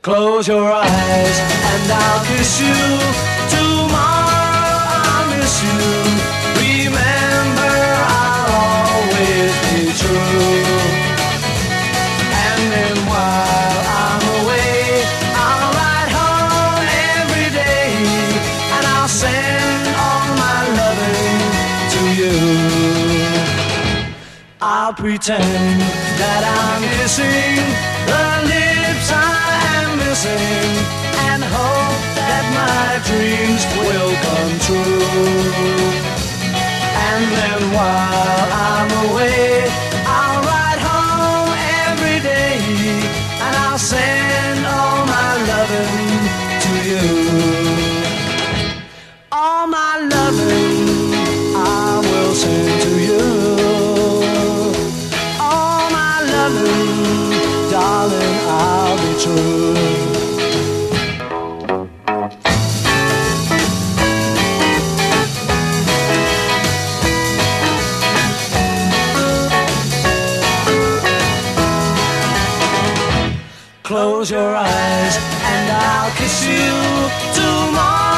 Close your eyes and I'll kiss you. Tomorrow I'll miss you. Remember, I'll always be true. And then while I'm away, I'll ride home every day, and I'll send all my loving to you. I'll pretend that I'm kissing the lips I am missing, and hope that my dreams will come true. And then while I'm away, I'll ride home every day, and I'll send all my loving to you. All my loving I will send to you. All my loving, darling, I'll be true. Close your eyes and I'll kiss you. Tomorrow